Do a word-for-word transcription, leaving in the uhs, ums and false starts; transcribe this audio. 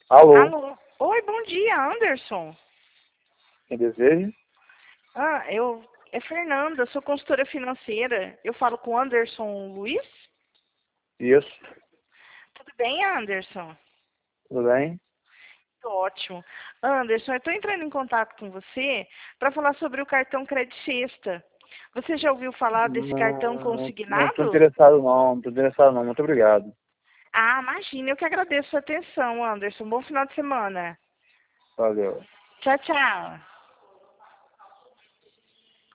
Alô, Alô? Oi, bom dia, Anderson. quem deseja? Ah, eu... É Fernanda, sou consultora financeira. Eu falo com Anderson Luiz? Isso, Tudo bem, Anderson? tudo bem? Tô ótimo. Anderson, eu estou entrando em contato com você para falar sobre o cartão Credit Sexta. Você já ouviu falar desse cartão Não, não estou consignado? interessado não, não estou interessado não, muito obrigado. Ah, imagina, eu que agradeço a atenção, Anderson. Bom final de semana. Valeu. Tchau, tchau.